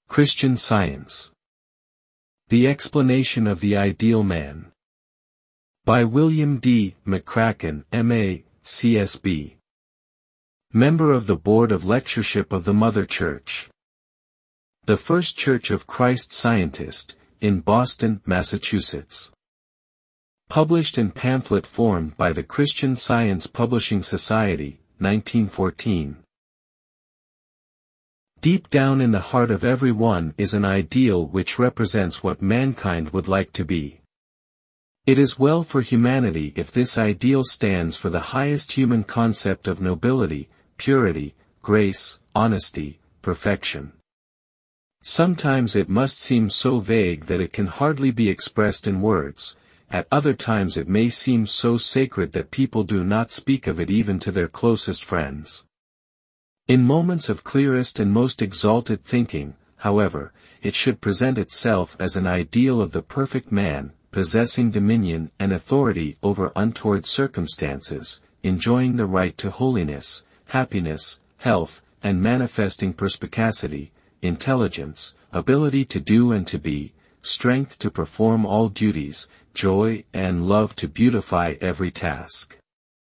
Christian Science. The Explanation of the Ideal Man. By William D. McCracken, M.A., CSB. Member of the Board of Lectureship of the Mother Church. The First Church of Christ Scientist, in Boston, Massachusetts. Published in pamphlet form by the Christian Science Publishing Society, 1914. Deep down in the heart of every one is an ideal which represents what mankind would like to be. It is well for humanity if this ideal stands for the highest human concept of nobility, purity, grace, honesty, perfection. Sometimes it must seem so vague that it can hardly be expressed in words, at other times it may seem so sacred that people do not speak of it even to their closest friends. In moments of clearest and most exalted thinking, however, it should present itself as an ideal of the perfect man, possessing dominion and authority over untoward circumstances, enjoying the right to holiness, happiness, health, and manifesting perspicacity, intelligence, ability to do and to be, strength to perform all duties, joy and love to beautify every task.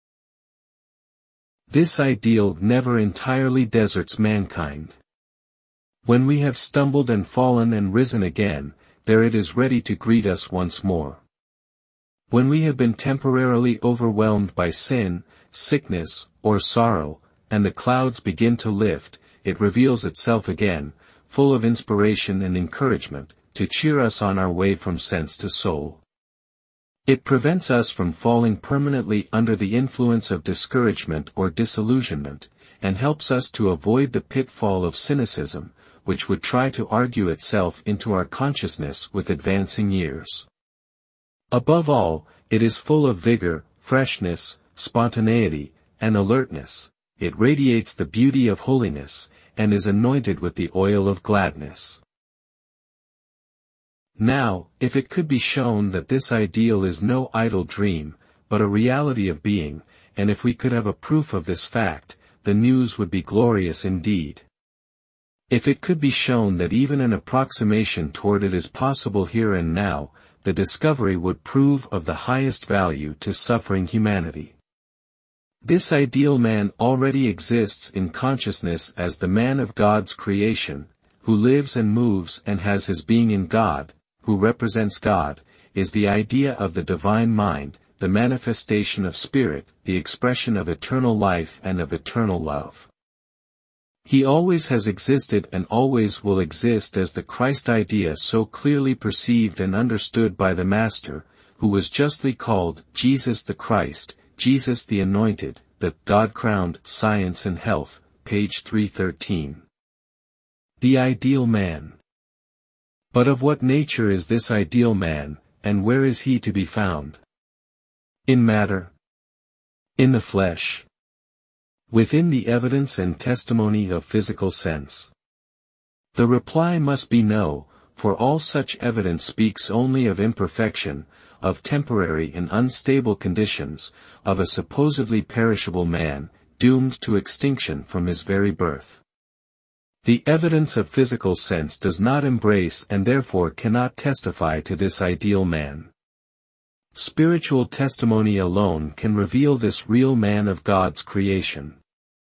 This ideal never entirely deserts mankind. When we have stumbled and fallen and risen again, there it is ready to greet us once more. When we have been temporarily overwhelmed by sin, sickness, or sorrow, and the clouds begin to lift, it reveals itself again, full of inspiration and encouragement, to cheer us on our way from sense to soul. It prevents us from falling permanently under the influence of discouragement or disillusionment, and helps us to avoid the pitfall of cynicism, which would try to argue itself into our consciousness with advancing years. Above all, it is full of vigor, freshness, spontaneity, and alertness. It radiates the beauty of holiness, and is anointed with the oil of gladness. Now, if it could be shown that this ideal is no idle dream, but a reality of being, and if we could have a proof of this fact, the news would be glorious indeed. If it could be shown that even an approximation toward it is possible here and now, the discovery would prove of the highest value to suffering humanity. This ideal man already exists in consciousness as the man of God's creation, who lives and moves and has his being in God, who represents God, is the idea of the divine mind, the manifestation of spirit, the expression of eternal life and of eternal love. He always has existed and always will exist as the Christ idea so clearly perceived and understood by the Master, who was justly called Jesus the Christ, Jesus the Anointed, the God-crowned Science and Health, page 313. The Ideal Man. But of what nature is this ideal man, and where is he to be found? In matter? In the flesh? Within the evidence and testimony of physical sense? The reply must be no, for all such evidence speaks only of imperfection, of temporary and unstable conditions, of a supposedly perishable man, doomed to extinction from his very birth. The evidence of physical sense does not embrace and therefore cannot testify to this ideal man. Spiritual testimony alone can reveal this real man of God's creation.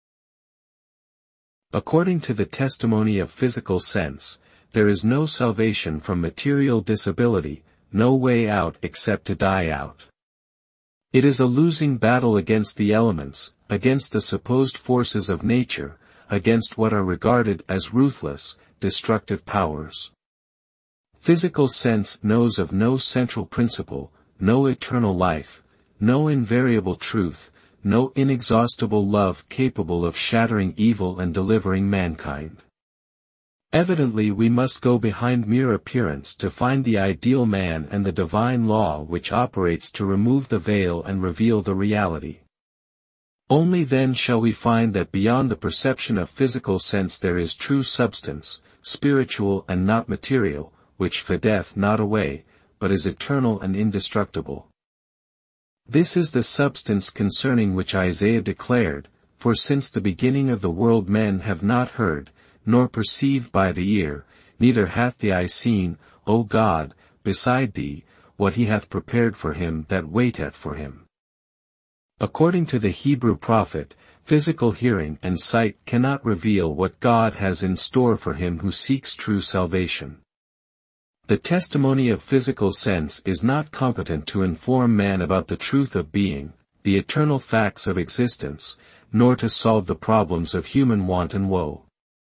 According to the testimony of physical sense, there is no salvation from material disability, no way out except to die out. It is a losing battle against the elements, against the supposed forces of nature, against what are regarded as ruthless, destructive powers. Physical sense knows of no central principle, no eternal life, no invariable truth, no inexhaustible love capable of shattering evil and delivering mankind. Evidently we must go behind mere appearance to find the ideal man and the divine law which operates to remove the veil and reveal the reality. Only then shall we find that beyond the perception of physical sense there is true substance, spiritual and not material, which fadeth not away, but is eternal and indestructible. This is the substance concerning which Isaiah declared, For since the beginning of the world men have not heard, nor perceived by the ear, neither hath the eye seen, O God, beside thee, what he hath prepared for him that waiteth for him. According to the Hebrew prophet, physical hearing and sight cannot reveal what God has in store for him who seeks true salvation. The testimony of physical sense is not competent to inform man about the truth of being, the eternal facts of existence, nor to solve the problems of human want and woe.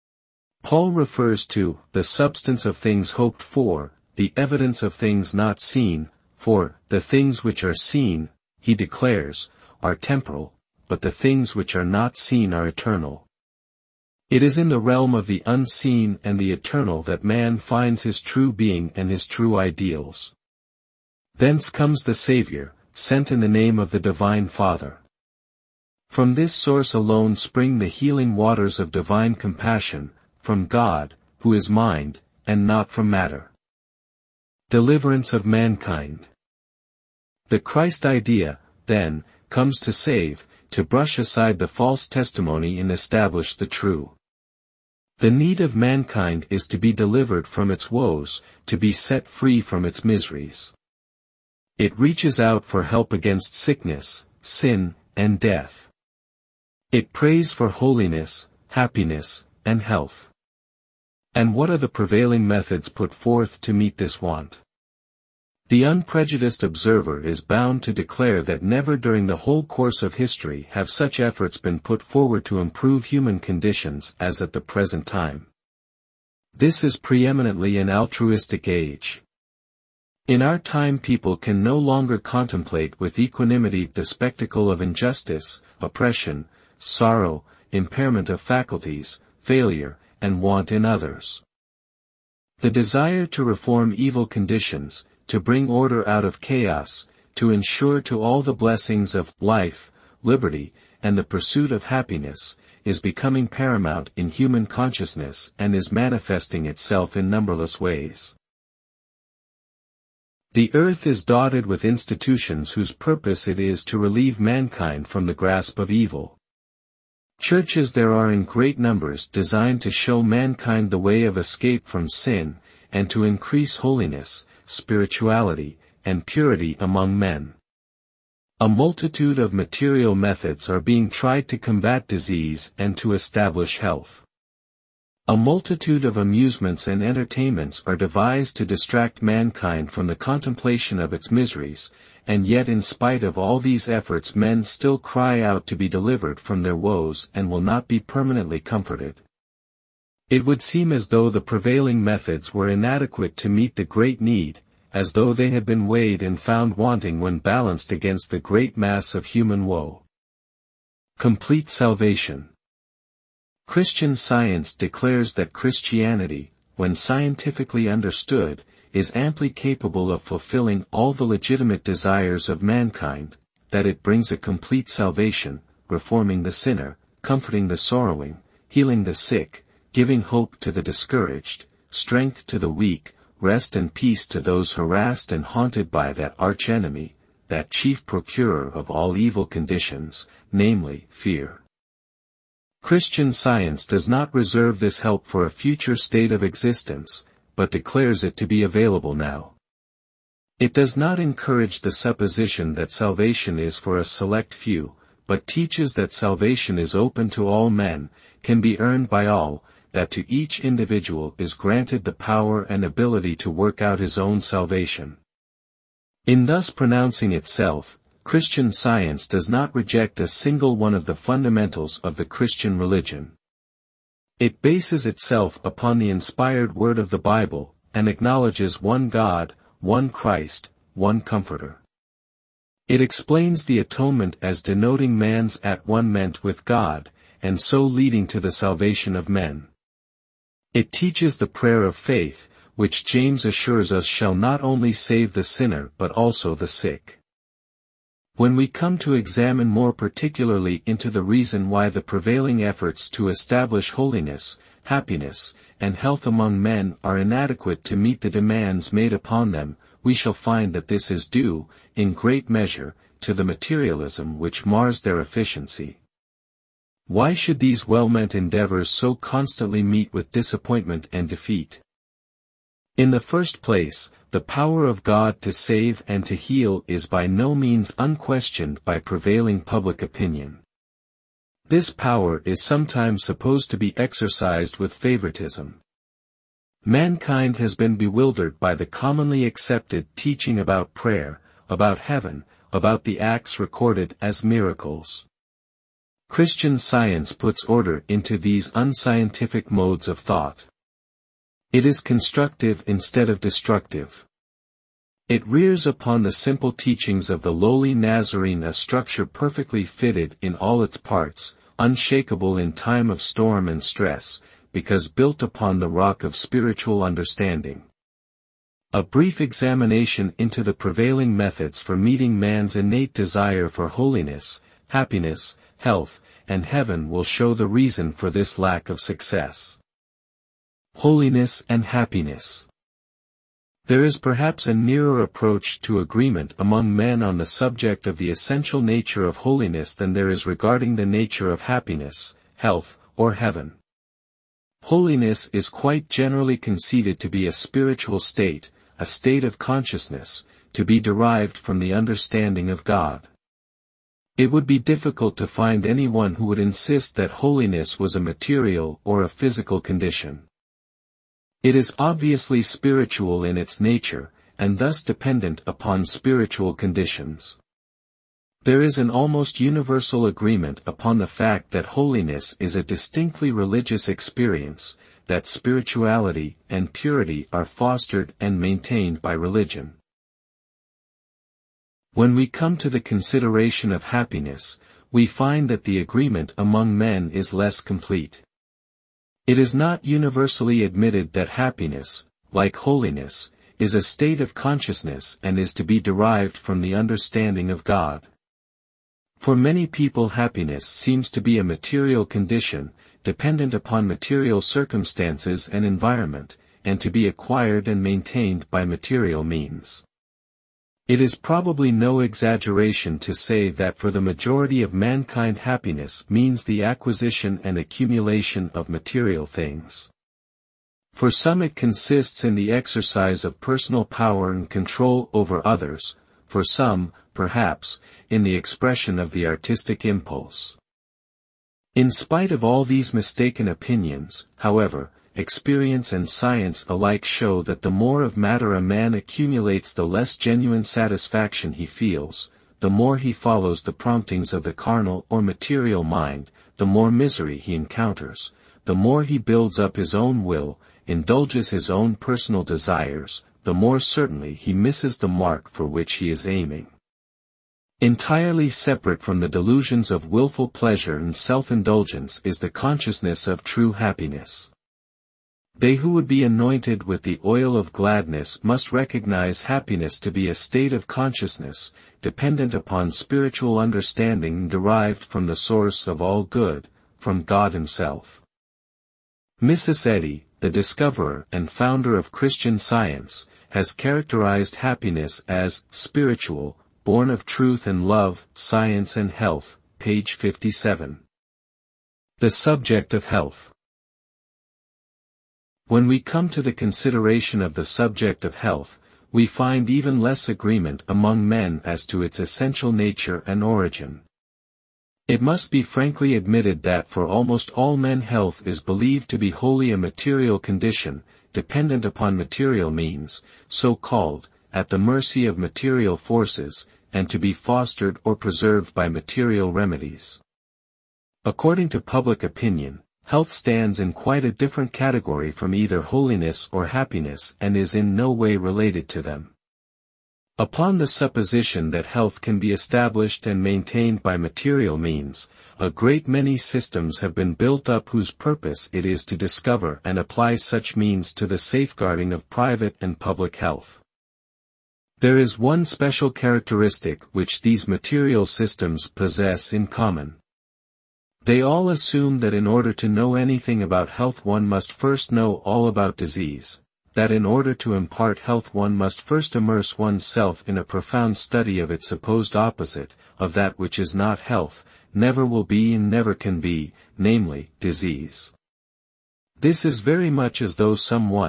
Paul refers to the substance of things hoped for, the evidence of things not seen, for the things which are seen, he declares, are temporal, but the things which are not seen are eternal. It is in the realm of the unseen and the eternal that man finds his true being and his true ideals. Thence comes the Savior, sent in the name of the Divine Father. From this source alone spring the healing waters of divine compassion, from God, who is mind, and not from matter. Deliverance of mankind. The Christ idea, then, comes to save, to brush aside the false testimony and establish the true. The need of mankind is to be delivered from its woes, to be set free from its miseries. It reaches out for help against sickness, sin, and death. It prays for holiness, happiness, and health. And what are the prevailing methods put forth to meet this want? The unprejudiced observer is bound to declare that never during the whole course of history have such efforts been put forward to improve human conditions as at the present time. This is preeminently an altruistic age. In our time people can no longer contemplate with equanimity the spectacle of injustice, oppression, sorrow, impairment of faculties, failure, and want in others. The desire to reform evil conditions, to bring order out of chaos, to ensure to all the blessings of life, liberty, and the pursuit of happiness, is becoming paramount in human consciousness and is manifesting itself in numberless ways. The earth is dotted with institutions whose purpose it is to relieve mankind from the grasp of evil. Churches there are in great numbers designed to show mankind the way of escape from sin, and to increase holiness, spirituality, and purity among men. A multitude of material methods are being tried to combat disease and to establish health. A multitude of amusements and entertainments are devised to distract mankind from the contemplation of its miseries, and yet in spite of all these efforts men still cry out to be delivered from their woes and will not be permanently comforted. It would seem as though the prevailing methods were inadequate to meet the great need, as though they had been weighed and found wanting when balanced against the great mass of human woe. Complete salvation. Christian Science declares that Christianity, when scientifically understood, is amply capable of fulfilling all the legitimate desires of mankind, that it brings a complete salvation, reforming the sinner, comforting the sorrowing, healing the sick, giving hope to the discouraged, strength to the weak, rest and peace to those harassed and haunted by that arch-enemy, that chief procurer of all evil conditions, namely, fear. Christian Science does not reserve this help for a future state of existence, but declares it to be available now. It does not encourage the supposition that salvation is for a select few, but teaches that salvation is open to all men, can be earned by all, that to each individual is granted the power and ability to work out his own salvation. In thus pronouncing itself, Christian Science does not reject a single one of the fundamentals of the Christian religion. It bases itself upon the inspired word of the Bible, and acknowledges one God, one Christ, one Comforter. It explains the atonement as denoting man's at-one-ment with God, and so leading to the salvation of men. It teaches the prayer of faith, which James assures us shall not only save the sinner but also the sick. When we come to examine more particularly into the reason why the prevailing efforts to establish holiness, happiness, and health among men are inadequate to meet the demands made upon them, we shall find that this is due, in great measure, to the materialism which mars their efficiency. Why should these well-meant endeavors so constantly meet with disappointment and defeat? In the first place, the power of God to save and to heal is by no means unquestioned by prevailing public opinion. This power is sometimes supposed to be exercised with favoritism. Mankind has been bewildered by the commonly accepted teaching about prayer, about heaven, about the acts recorded as miracles. Christian Science puts order into these unscientific modes of thought. It is constructive instead of destructive. It rears upon the simple teachings of the lowly Nazarene a structure perfectly fitted in all its parts, unshakable in time of storm and stress, because built upon the rock of spiritual understanding. A brief examination into the prevailing methods for meeting man's innate desire for holiness, happiness, health, and heaven will show the reason for this lack of success. Holiness and happiness. There is perhaps a nearer approach to agreement among men on the subject of the essential nature of holiness than there is regarding the nature of happiness, health, or heaven. Holiness is quite generally conceded to be a spiritual state, a state of consciousness, to be derived from the understanding of God. It would be difficult to find anyone who would insist that holiness was a material or a physical condition. It is obviously spiritual in its nature, and thus dependent upon spiritual conditions. There is an almost universal agreement upon the fact that holiness is a distinctly religious experience, that spirituality and purity are fostered and maintained by religion. When we come to the consideration of happiness, we find that the agreement among men is less complete. It is not universally admitted that happiness, like holiness, is a state of consciousness and is to be derived from the understanding of God. For many people happiness seems to be a material condition, dependent upon material circumstances and environment, and to be acquired and maintained by material means. It is probably no exaggeration to say that for the majority of mankind happiness means the acquisition and accumulation of material things. For some it consists in the exercise of personal power and control over others, for some, perhaps, in the expression of the artistic impulse. In spite of all these mistaken opinions, however, experience and science alike show that the more of matter a man accumulates, the less genuine satisfaction he feels, the more he follows the promptings of the carnal or material mind, the more misery he encounters, the more he builds up his own will, indulges his own personal desires, the more certainly he misses the mark for which he is aiming. Entirely separate from the delusions of willful pleasure and self-indulgence is the consciousness of true happiness. They who would be anointed with the oil of gladness must recognize happiness to be a state of consciousness, dependent upon spiritual understanding and derived from the source of all good, from God Himself. Mrs. Eddy, the discoverer and founder of Christian Science, has characterized happiness as spiritual, born of truth and love, science and health, page 57. The subject of health. When we come to the consideration of the subject of health, we find even less agreement among men as to its essential nature and origin. It must be frankly admitted that for almost all men health is believed to be wholly a material condition, dependent upon material means, so called, at the mercy of material forces, and to be fostered or preserved by material remedies. According to public opinion, health stands in quite a different category from either holiness or happiness and is in no way related to them. Upon the supposition that health can be established and maintained by material means, a great many systems have been built up whose purpose it is to discover and apply such means to the safeguarding of private and public health. There is one special characteristic which these material systems possess in common. They all assume that in order to know anything about health one must first know all about disease, that in order to impart health one must first immerse oneself in a profound study of its supposed opposite, of that which is not health, never will be and never can be, namely, disease. This is very much as though someone,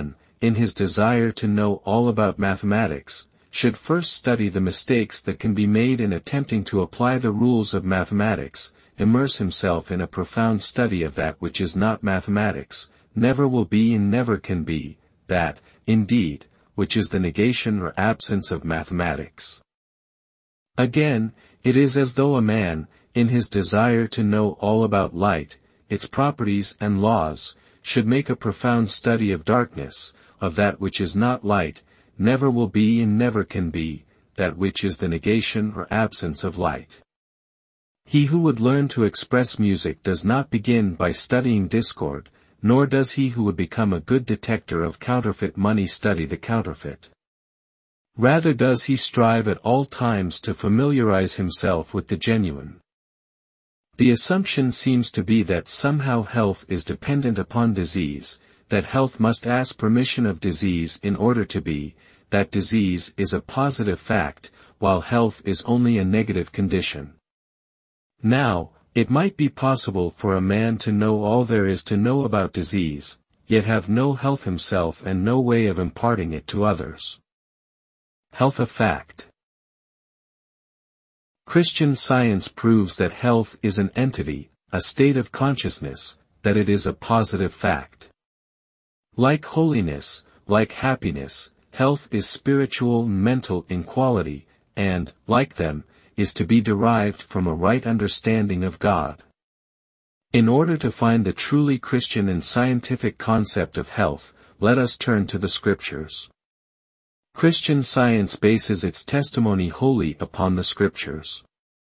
in his desire to know all about mathematics, should first study the mistakes that can be made in attempting to apply the rules of mathematics, immerse himself in a profound study of that which is not mathematics, never will be and never can be, that, indeed, which is the negation or absence of mathematics. Again, it is as though a man, in his desire to know all about light, its properties and laws, should make a profound study of darkness, of that which is not light, never will be and never can be, that which is the negation or absence of light. He who would learn to express music does not begin by studying discord, nor does he who would become a good detector of counterfeit money study the counterfeit. Rather does he strive at all times to familiarize himself with the genuine. The assumption seems to be that somehow health is dependent upon disease, that health must ask permission of disease in order to be, that disease is a positive fact, while health is only a negative condition. Now, it might be possible for a man to know all there is to know about disease, yet have no health himself and no way of imparting it to others. Health a fact. Christian Science proves that health is an entity, a state of consciousness, that it is a positive fact. Like holiness, like happiness, health is spiritual and mental in quality, and, like them, is to be derived from a right understanding of God. In order to find the truly Christian and scientific concept of health, let us turn to the Scriptures. Christian Science bases its testimony wholly upon the Scriptures.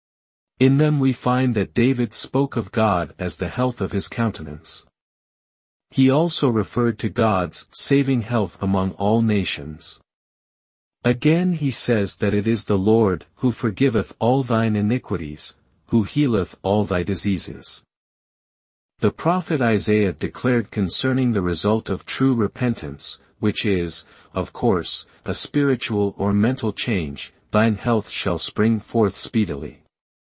In them we find that David spoke of God as the health of his countenance. He also referred to God's saving health among all nations. Again he says that it is the Lord who forgiveth all thine iniquities, who healeth all thy diseases. The prophet Isaiah declared concerning the result of true repentance, which is, of course, a spiritual or mental change, thine health shall spring forth speedily.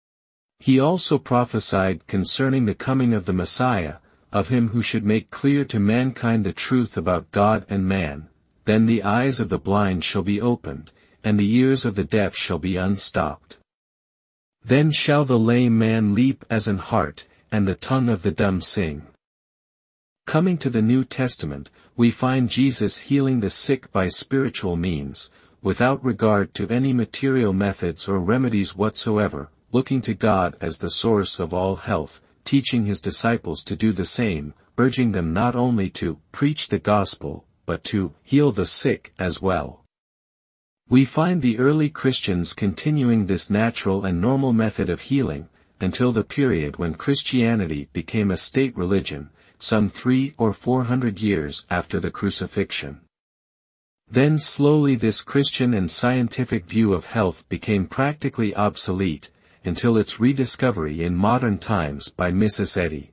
He also prophesied concerning the coming of the Messiah, of him who should make clear to mankind the truth about God and man. Then the eyes of the blind shall be opened, and the ears of the deaf shall be unstopped. Then shall the lame man leap as an hart, and the tongue of the dumb sing. Coming to the New Testament, we find Jesus healing the sick by spiritual means, without regard to any material methods or remedies whatsoever, looking to God as the source of all health, teaching his disciples to do the same, urging them not only to preach the gospel, but to heal the sick as well. We find the early Christians continuing this natural and normal method of healing, until the period when Christianity became a state religion, some 300 or 400 years after the crucifixion. Then slowly this Christian and scientific view of health became practically obsolete, until its rediscovery in modern times by Mrs. Eddy.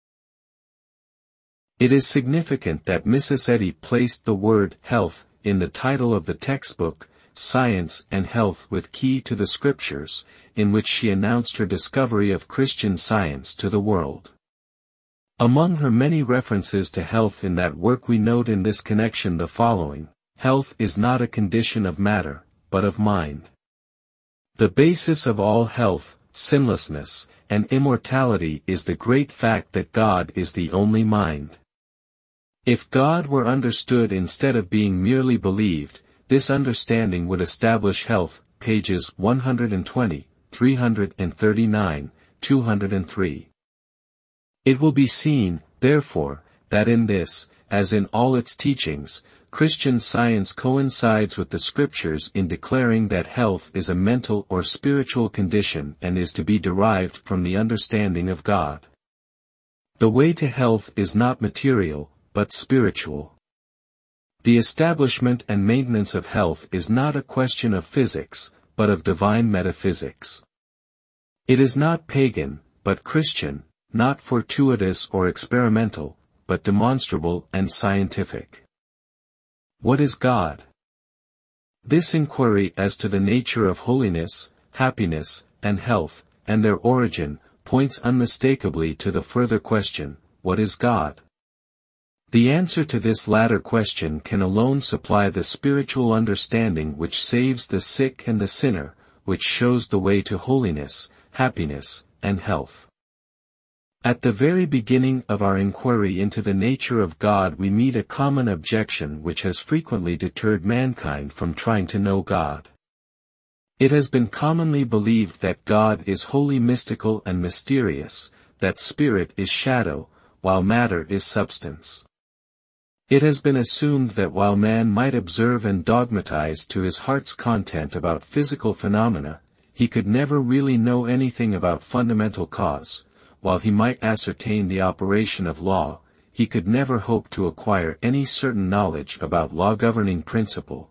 It is significant that Mrs. Eddy placed the word health in the title of the textbook, Science and Health with Key to the Scriptures, in which she announced her discovery of Christian Science to the world. Among her many references to health in that work we note in this connection the following: health is not a condition of matter, but of mind. The basis of all health, sinlessness, and immortality is the great fact that God is the only mind. If God were understood instead of being merely believed, this understanding would establish health, pages 120, 339, 203. It will be seen, therefore, that in this, as in all its teachings, Christian Science coincides with the Scriptures in declaring that health is a mental or spiritual condition and is to be derived from the understanding of God. The way to health is not material, but spiritual. The establishment and maintenance of health is not a question of physics, but of divine metaphysics. It is not pagan, but Christian, not fortuitous or experimental, but demonstrable and scientific. What is God? This inquiry as to the nature of holiness, happiness, and health, and their origin, points unmistakably to the further question, what is God? The answer to this latter question can alone supply the spiritual understanding which saves the sick and the sinner, which shows the way to holiness, happiness, and health. At the very beginning of our inquiry into the nature of God we meet a common objection which has frequently deterred mankind from trying to know God. It has been commonly believed that God is wholly mystical and mysterious, that spirit is shadow, while matter is substance. It has been assumed that while man might observe and dogmatize to his heart's content about physical phenomena, he could never really know anything about fundamental cause. While he might ascertain the operation of law, he could never hope to acquire any certain knowledge about law-governing principle.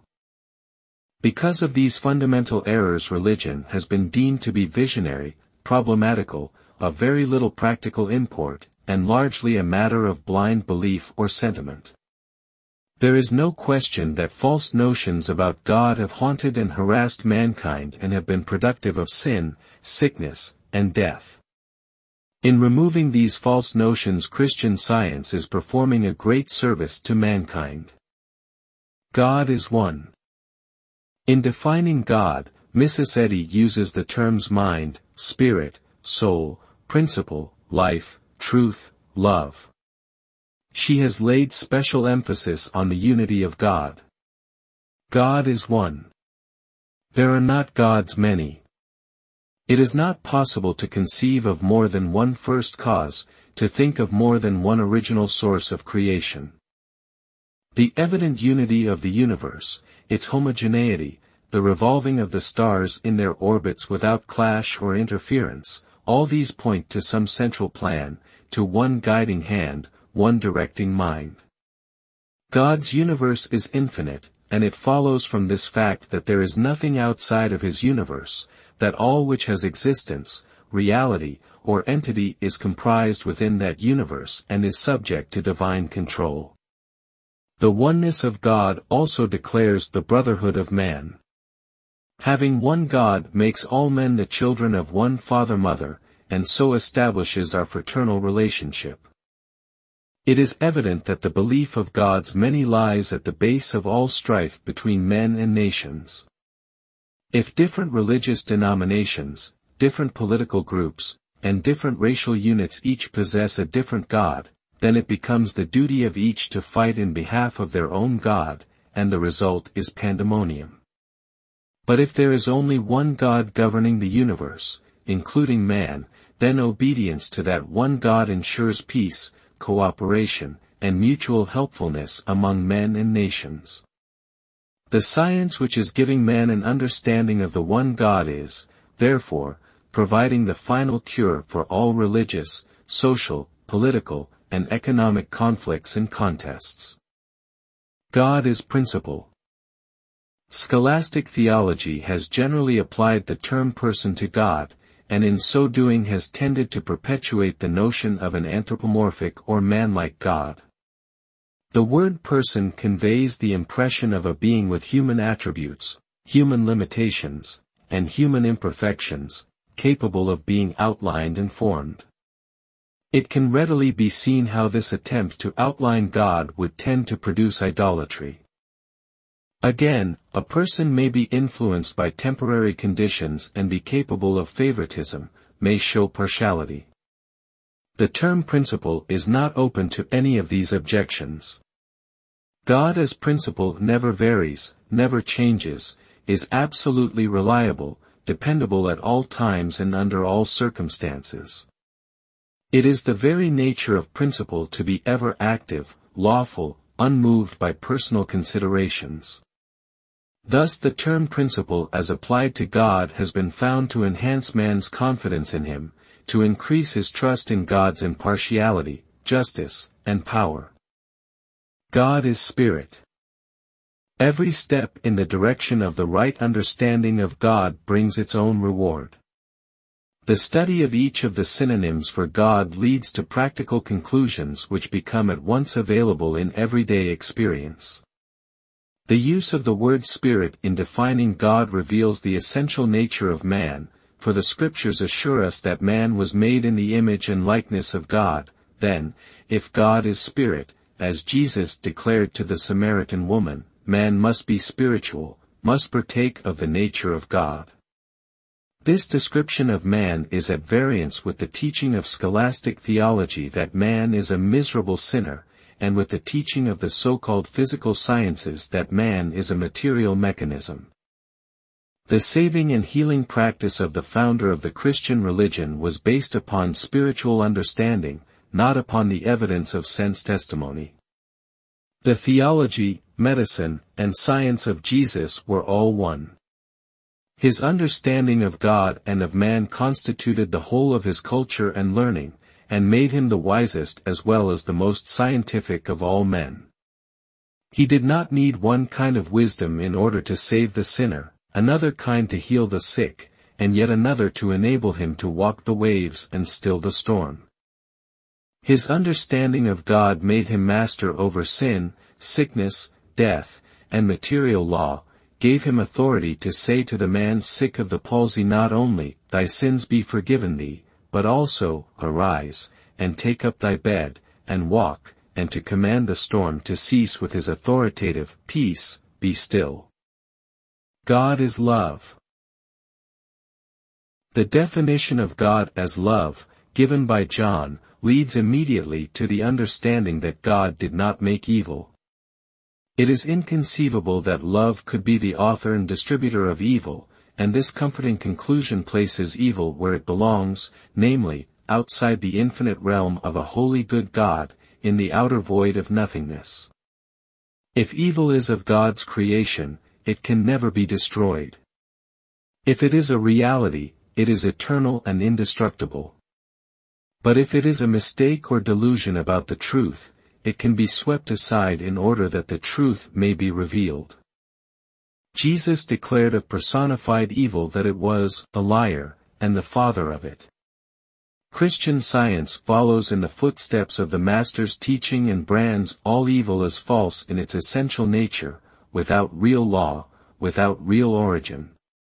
Because of these fundamental errors, religion has been deemed to be visionary, problematical, of very little practical import, and largely a matter of blind belief or sentiment. There is no question that false notions about God have haunted and harassed mankind and have been productive of sin, sickness, and death. In removing these false notions, Christian Science is performing a great service to mankind. God is one. In defining God, Mrs. Eddy uses the terms mind, spirit, soul, principle, life, truth, love. She has laid special emphasis on the unity of God. God is one. There are not gods many. It is not possible to conceive of more than one first cause, to think of more than one original source of creation. The evident unity of the universe, its homogeneity, the revolving of the stars in their orbits without clash or interference, all these point to some central plan, to one guiding hand, one directing mind. God's universe is infinite, and it follows from this fact that there is nothing outside of his universe, that all which has existence, reality, or entity is comprised within that universe and is subject to divine control. The oneness of God also declares the brotherhood of man. Having one God makes all men the children of one Father-Mother, and so establishes our fraternal relationship. It is evident that the belief of God's many lies at the base of all strife between men and nations. If different religious denominations, different political groups, and different racial units each possess a different God, then it becomes the duty of each to fight in behalf of their own God, and the result is pandemonium. But if there is only one God governing the universe, including man, then obedience to that one God ensures peace, cooperation, and mutual helpfulness among men and nations. The science which is giving man an understanding of the one God is, therefore, providing the final cure for all religious, social, political, and economic conflicts and contests. God is principle. Scholastic theology has generally applied the term person to God, and in so doing has tended to perpetuate the notion of an anthropomorphic or man-like God. The word person conveys the impression of a being with human attributes, human limitations, and human imperfections, capable of being outlined and formed. It can readily be seen how this attempt to outline God would tend to produce idolatry. Again, a person may be influenced by temporary conditions and be capable of favoritism, may show partiality. The term principle is not open to any of these objections. God as principle never varies, never changes, is absolutely reliable, dependable at all times and under all circumstances. It is the very nature of principle to be ever active, lawful, unmoved by personal considerations. Thus the term principle as applied to God has been found to enhance man's confidence in him, to increase his trust in God's impartiality, justice, and power. God is spirit. Every step in the direction of the right understanding of God brings its own reward. The study of each of the synonyms for God leads to practical conclusions which become at once available in everyday experience. The use of the word spirit in defining God reveals the essential nature of man, for the scriptures assure us that man was made in the image and likeness of God. Then, if God is spirit, as Jesus declared to the Samaritan woman, man must be spiritual, must partake of the nature of God. This description of man is at variance with the teaching of scholastic theology that man is a miserable sinner, and with the teaching of the so-called physical sciences that man is a material mechanism. The saving and healing practice of the founder of the Christian religion was based upon spiritual understanding, not upon the evidence of sense testimony. The theology, medicine, and science of Jesus were all one. His understanding of God and of man constituted the whole of his culture and learning, and made him the wisest as well as the most scientific of all men. He did not need one kind of wisdom in order to save the sinner, another kind to heal the sick, and yet another to enable him to walk the waves and still the storm. His understanding of God made him master over sin, sickness, death, and material law, gave him authority to say to the man sick of the palsy not only, thy sins be forgiven thee, but also, arise, and take up thy bed, and walk, and to command the storm to cease with his authoritative, peace, be still. God is love. The definition of God as love, given by John, leads immediately to the understanding that God did not make evil. It is inconceivable that love could be the author and distributor of evil, and this comforting conclusion places evil where it belongs, namely, outside the infinite realm of a holy good God, in the outer void of nothingness. If evil is of God's creation, it can never be destroyed. If it is a reality, it is eternal and indestructible. But if it is a mistake or delusion about the truth, it can be swept aside in order that the truth may be revealed. Jesus declared of personified evil that it was a liar, and the father of it. Christian Science follows in the footsteps of the Master's teaching and brands all evil as false in its essential nature, without real law, without real origin.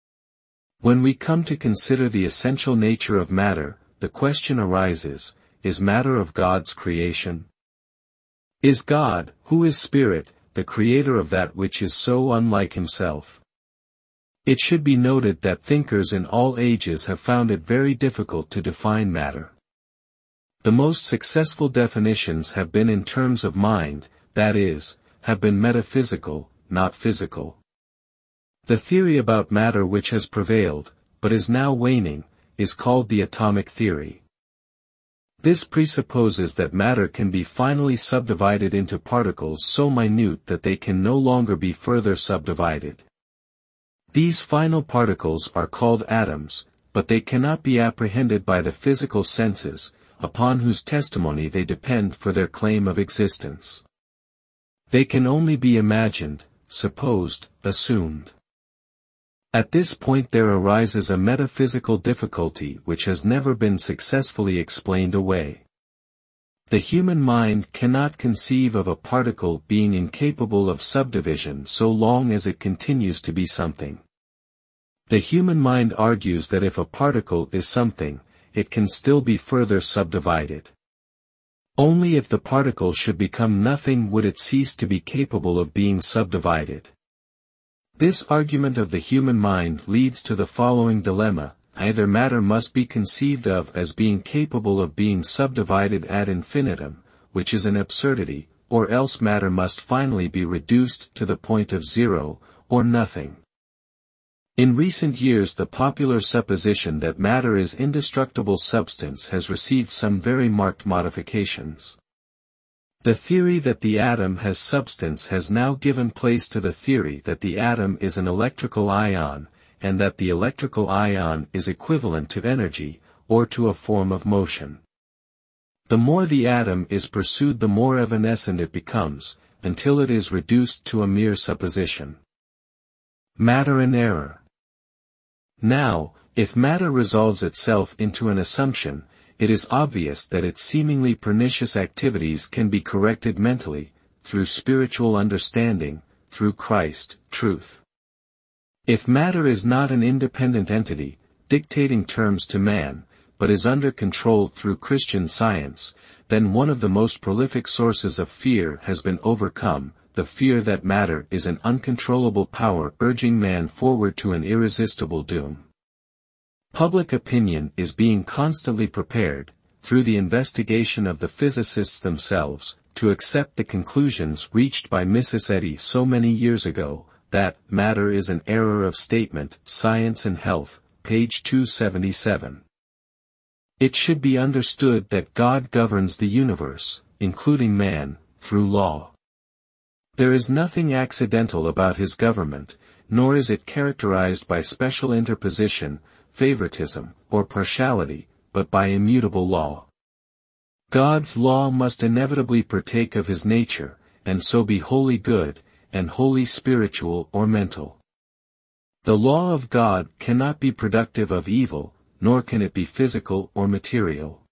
When we come to consider the essential nature of matter, the question arises, is matter of God's creation? Is God, who is spirit, the creator of that which is so unlike himself? It should be noted that thinkers in all ages have found it very difficult to define matter. The most successful definitions have been in terms of mind, that is, have been metaphysical, not physical. The theory about matter which has prevailed, but is now waning, is called the atomic theory. This presupposes that matter can be finally subdivided into particles so minute that they can no longer be further subdivided. These final particles are called atoms, but they cannot be apprehended by the physical senses, upon whose testimony they depend for their claim of existence. They can only be imagined, supposed, assumed. At this point there arises a metaphysical difficulty which has never been successfully explained away. The human mind cannot conceive of a particle being incapable of subdivision so long as it continues to be something. The human mind argues that if a particle is something, it can still be further subdivided. Only if the particle should become nothing would it cease to be capable of being subdivided. This argument of the human mind leads to the following dilemma: either matter must be conceived of as being capable of being subdivided ad infinitum, which is an absurdity, or else matter must finally be reduced to the point of zero, or nothing. In recent years the popular supposition that matter is indestructible substance has received some very marked modifications. The theory that the atom has substance has now given place to the theory that the atom is an electrical ion, and that the electrical ion is equivalent to energy, or to a form of motion. The more the atom is pursued the more evanescent it becomes, until it is reduced to a mere supposition. Matter and error. Now, if matter resolves itself into an assumption, it is obvious that its seemingly pernicious activities can be corrected mentally, through spiritual understanding, through Christ, truth. If matter is not an independent entity, dictating terms to man, but is under control through Christian Science, then one of the most prolific sources of fear has been overcome, the fear that matter is an uncontrollable power urging man forward to an irresistible doom. Public opinion is being constantly prepared, through the investigation of the physicists themselves, to accept the conclusions reached by Mrs. Eddy so many years ago, that matter is an error of statement, Science and Health, page 277. It should be understood that God governs the universe, including man, through law. There is nothing accidental about his government, nor is it characterized by special interposition, favoritism, or partiality, but by immutable law. God's law must inevitably partake of his nature, and so be wholly good, and wholly spiritual or mental. The law of God cannot be productive of evil, nor can it be physical or material.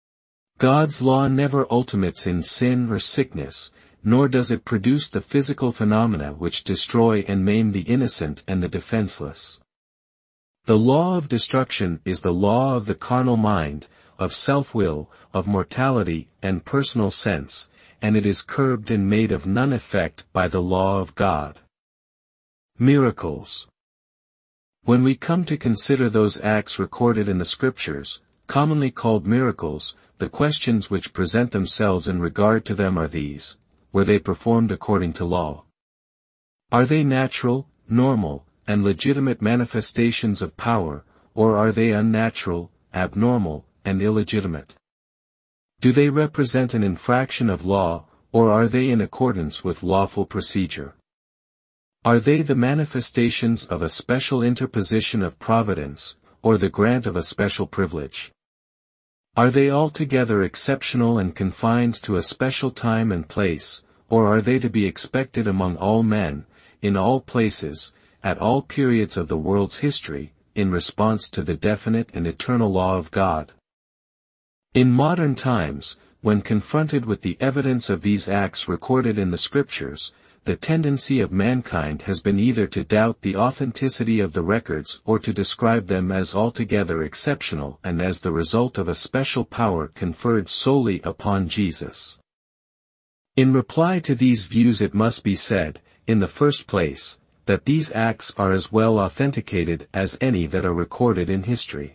God's law never ultimates in sin or sickness, nor does it produce the physical phenomena which destroy and maim the innocent and the defenseless. The law of destruction is the law of the carnal mind, of self-will, of mortality and personal sense, and it is curbed and made of none effect by the law of God. Miracles. When we come to consider those acts recorded in the Scriptures, commonly called miracles, the questions which present themselves in regard to them are these: were they performed according to law? Are they natural, normal, and legitimate manifestations of power, or are they unnatural, abnormal, and illegitimate? Do they represent an infraction of law, or are they in accordance with lawful procedure? Are they the manifestations of a special interposition of providence, or the grant of a special privilege? Are they altogether exceptional and confined to a special time and place, or are they to be expected among all men, in all places, at all periods of the world's history, in response to the definite and eternal law of God? In modern times, when confronted with the evidence of these acts recorded in the Scriptures, the tendency of mankind has been either to doubt the authenticity of the records or to describe them as altogether exceptional and as the result of a special power conferred solely upon Jesus. In reply to these views, it must be said, in the first place, that these acts are as well authenticated as any that are recorded in history.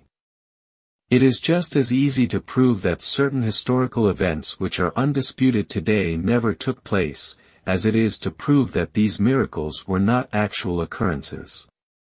It is just as easy to prove that certain historical events which are undisputed today never took place, as it is to prove that these miracles were not actual occurrences.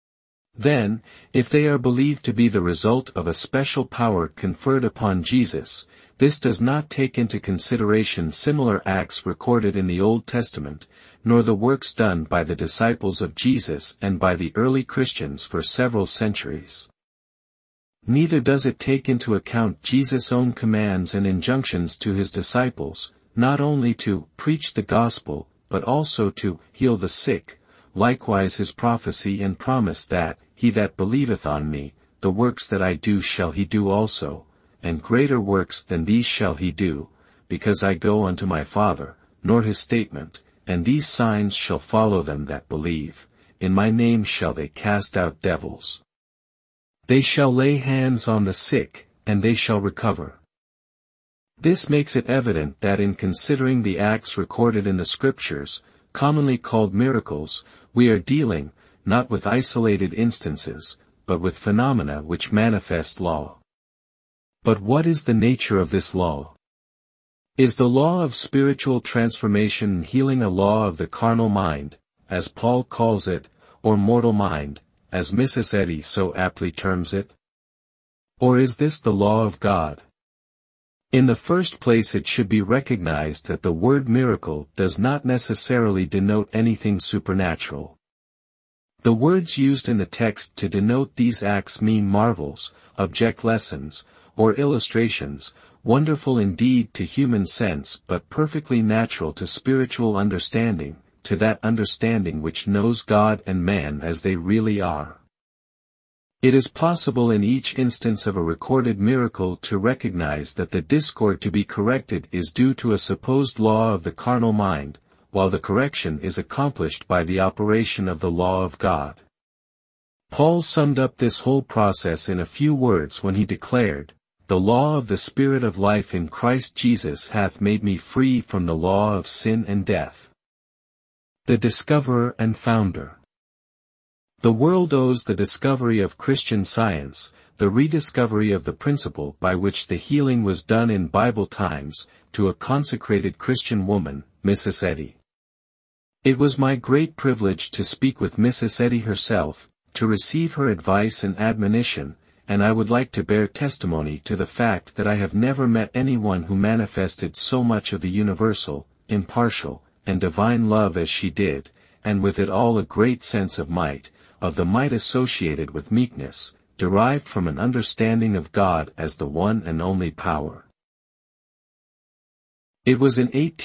Then, if they are believed to be the result of a special power conferred upon Jesus, this does not take into consideration similar acts recorded in the Old Testament, nor the works done by the disciples of Jesus and by the early Christians for several centuries. Neither does it take into account Jesus' own commands and injunctions to his disciples, not only to preach the gospel, but also to heal the sick, likewise his prophecy and promise that, he that believeth on me, the works that I do shall he do also, and greater works than these shall he do, because I go unto my Father, nor his statement, and these signs shall follow them that believe, in my name shall they cast out devils. They shall lay hands on the sick, and they shall recover. This makes it evident that in considering the acts recorded in the Scriptures, commonly called miracles, we are dealing, not with isolated instances, but with phenomena which manifest law. But what is the nature of this law? Is the law of spiritual transformation and healing a law of the carnal mind, as Paul calls it, or mortal mind, as Mrs. Eddy so aptly terms it? Or is this the law of God? In the first place, it should be recognized that the word miracle does not necessarily denote anything supernatural. The words used in the text to denote these acts mean marvels, object lessons, or illustrations, wonderful indeed to human sense but perfectly natural to spiritual understanding, to that understanding which knows God and man as they really are. It is possible in each instance of a recorded miracle to recognize that the discord to be corrected is due to a supposed law of the carnal mind, while the correction is accomplished by the operation of the law of God. Paul summed up this whole process in a few words when he declared, the law of the Spirit of life in Christ Jesus hath made me free from the law of sin and death. The Discoverer and Founder. The world owes the discovery of Christian Science, the rediscovery of the principle by which the healing was done in Bible times, to a consecrated Christian woman, Mrs. Eddy. It was my great privilege to speak with Mrs. Eddy herself, to receive her advice and admonition, and I would like to bear testimony to the fact that I have never met anyone who manifested so much of the universal, impartial, and divine love as she did, and with it all a great sense of might, of the might associated with meekness, derived from an understanding of God as the one and only power. It was in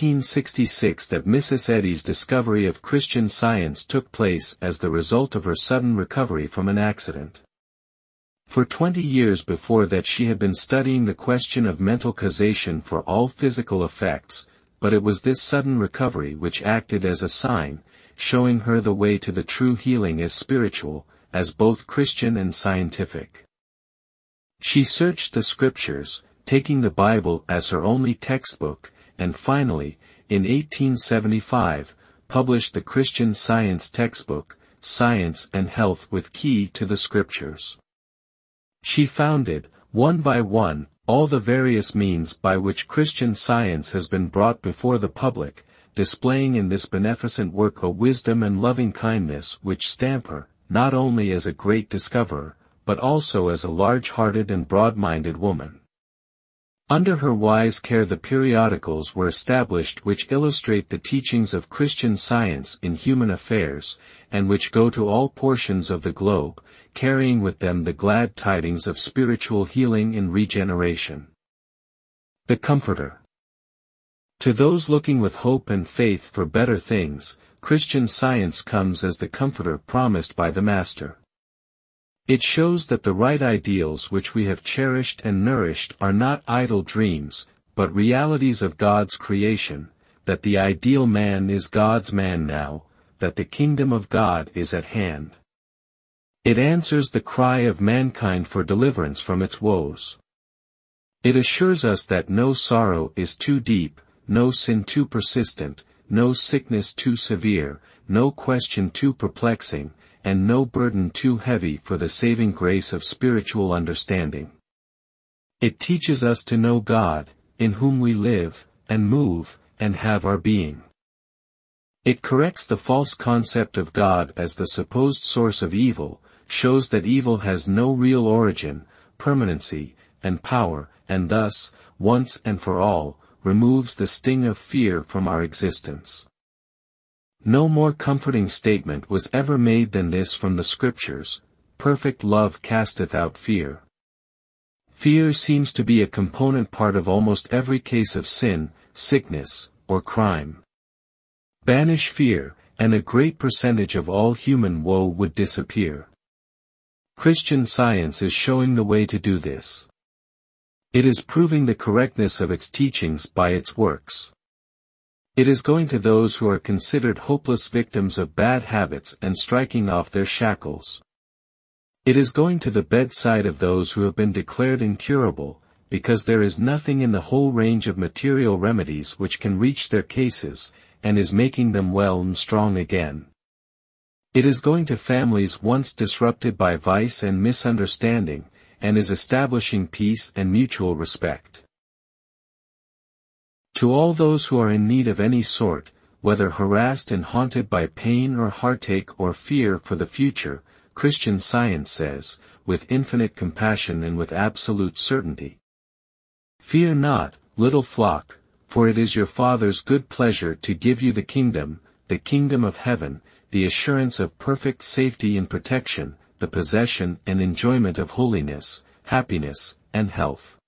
1866 that Mrs. Eddy's discovery of Christian Science took place as the result of her sudden recovery from an accident. For 20 years before that she had been studying the question of mental causation for all physical effects, but it was this sudden recovery which acted as a sign, showing her the way to the true healing as spiritual, as both Christian and scientific. She searched the Scriptures, taking the Bible as her only textbook, and finally, in 1875, published the Christian Science textbook, Science and Health with Key to the Scriptures. She founded, one by one, all the various means by which Christian Science has been brought before the public, displaying in this beneficent work a wisdom and loving kindness which stamp her, not only as a great discoverer, but also as a large-hearted and broad-minded woman. Under her wise care the periodicals were established which illustrate the teachings of Christian Science in human affairs, and which go to all portions of the globe, carrying with them the glad tidings of spiritual healing and regeneration. The Comforter. To those looking with hope and faith for better things, Christian Science comes as the comforter promised by the Master. It shows that the right ideals which we have cherished and nourished are not idle dreams, but realities of God's creation, that the ideal man is God's man now, that the kingdom of God is at hand. It answers the cry of mankind for deliverance from its woes. It assures us that no sorrow is too deep, no sin too persistent, no sickness too severe, no question too perplexing, and no burden too heavy for the saving grace of spiritual understanding. It teaches us to know God, in whom we live, and move, and have our being. It corrects the false concept of God as the supposed source of evil, shows that evil has no real origin, permanency, and power, and thus, once and for all, removes the sting of fear from our existence. No more comforting statement was ever made than this from the Scriptures: perfect love casteth out fear. Fear seems to be a component part of almost every case of sin, sickness, or crime. Banish fear, and a great percentage of all human woe would disappear. Christian Science is showing the way to do this. It is proving the correctness of its teachings by its works. It is going to those who are considered hopeless victims of bad habits and striking off their shackles. It is going to the bedside of those who have been declared incurable, because there is nothing in the whole range of material remedies which can reach their cases, and is making them well and strong again. It is going to families once disrupted by vice and misunderstanding, and is establishing peace and mutual respect. To all those who are in need of any sort, whether harassed and haunted by pain or heartache or fear for the future, Christian Science says, with infinite compassion and with absolute certainty: Fear not, little flock, for it is your Father's good pleasure to give you the kingdom of heaven, the assurance of perfect safety and protection, the possession and enjoyment of holiness, happiness, and health.